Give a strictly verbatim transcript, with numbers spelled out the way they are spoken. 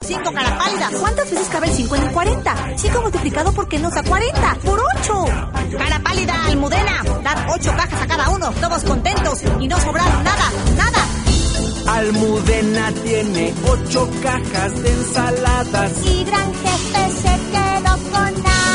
cinco, cara pálida. ¿Cuántas veces cabe el cinco en el cuarenta? cinco multiplicado por qué nos da cuarenta. ¡Por ocho! Cara pálida, Almudena. Dar ocho cajas a cada uno, todos contentos y no sobraron nada, nada. Almudena tiene ocho cajas de ensaladas y Gran Jefe se quedó con nada.